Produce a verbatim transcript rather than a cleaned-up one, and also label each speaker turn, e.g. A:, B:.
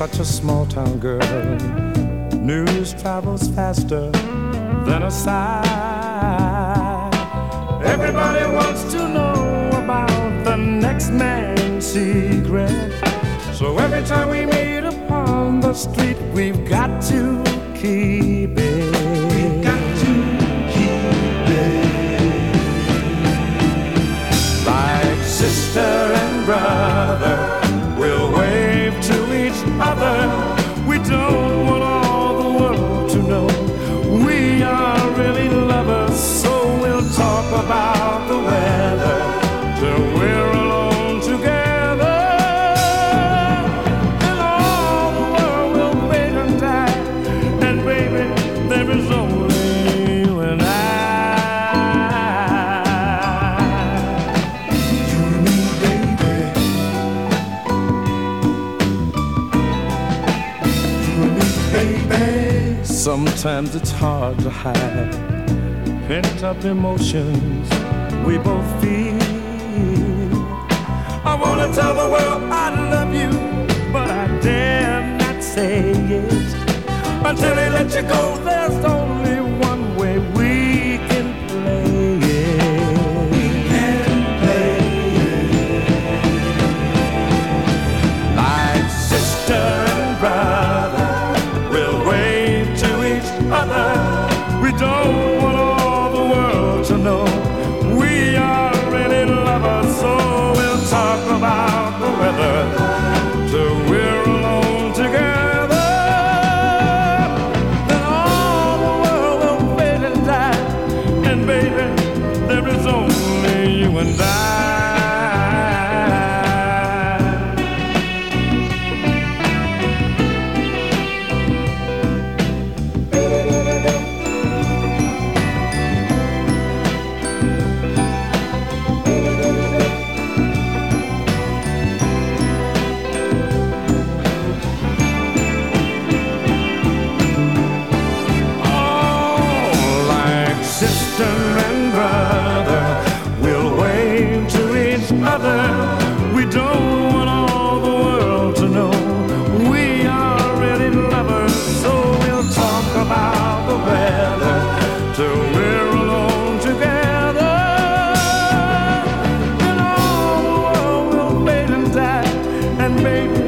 A: such a small town girl. News travels faster than a sigh. Everybody wants to know about the next man's secret. So every time we meet upon the street, we've got to keep it. We've got to keep it. Like sister and brother, we'll wave to each other. We don't want all the world to know we are really lovers. So we'll talk about the weather till we're alone together. And all the world will fade and die. And baby, there is only you and I. You and me, baby. You and me, baby. Sometimes it's hard to hide pent-up emotions we both feel. I wanna tell the world I love you, but I dare not say it. Until they let you go, there's only one way we can play it. We can play it. Like sister and brother, we'll wave to each other. We don't want all the world to know we are really lovers. So we'll talk about the weather till we're alone together. Then all the world will fade and die. And baby, there is only you and I. Sister and brother, we'll wave to each other. We don't want all the world to know we are really lovers. So we'll talk about the weather till we're alone together. And all the world will fade and die. And maybe